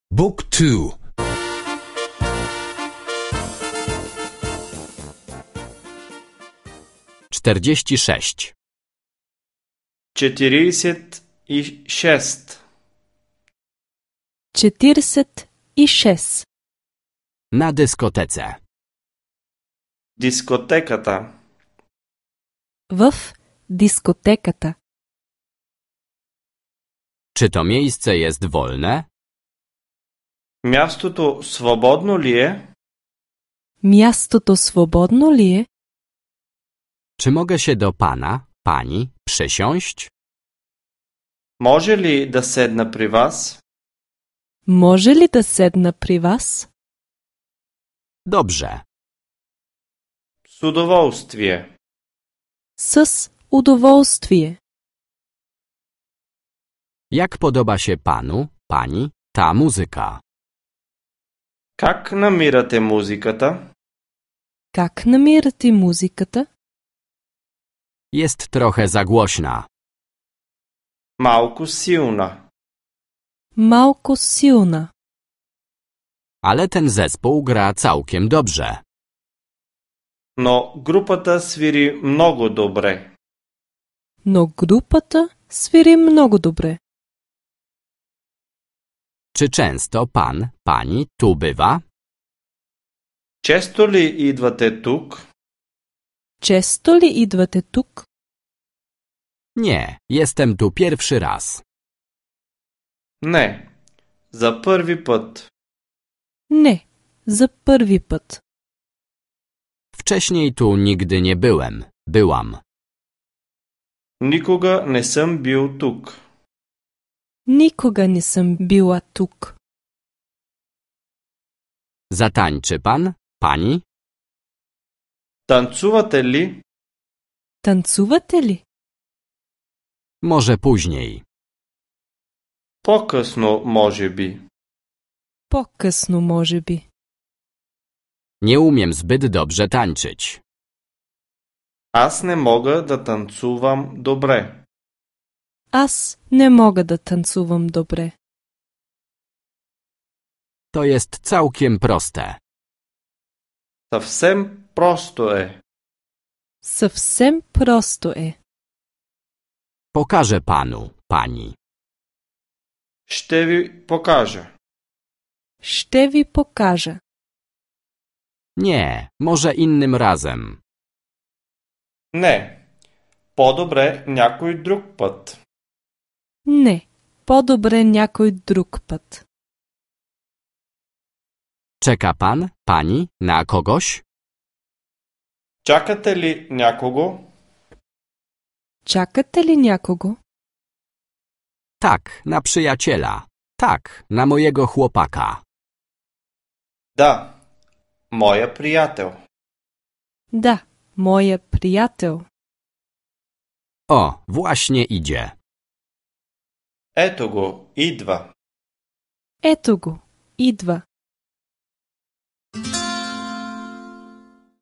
Book 2. 46. 46. 46. Na dyskotece. Дискотеката. В дискотеката. Czy to miejsce jest wolne? Мястото свободно ли е? Мястото свободно ли е? Czy mogę się do pana, pani przysiąść? Може ли да седна при вас? Може ли да седна при вас? Dobrze. С удоволствие. С удоволствие. Jak podoba się panu, pani, ta muzyka? Как намирате музиката? Как намирате музиката? Jest trochę za głośna. Малко силна. Малко силна. Ale ten zespół gra całkiem dobrze. Но групата свири много добре. Но групата свири много добре. Czy często pan, pani tu bywa? Често ли идвате тук? Често ли идвате тук? Nie, jestem tu pierwszy raz. Не. За първи път. Не, за първи път. Wcześniej tu nigdy nie byłem. Byłam. Никога не съм бил тук. Никога не съм била тук. Zatańczy pan, pani? Танцувате ли? Танцувате ли? Może później. По-късно, може би. По-късно, може би. Nie umiem zbyt dobrze tańczyć. Аз не мога да танцувам добре. Аз не мога да танцувам добре. To jest całkiem proste. Съвсем просто е. Съвсем просто е. Pokażę panu, pani. Ще ви покажа. Ще ви покажа. Nie, może innym razem. Не. По-добре някой друг път. Не, по-добре някой друг път. Czeka pan, pani na kogoś? Чакате ли някого? Чакате ли някого? Tak, na przyjaciela. Tak, na mojego chłopaka. Да. Моя приятел. Да, моя приятел. O, właśnie idzie. Ето го, идва. Ето го, идва.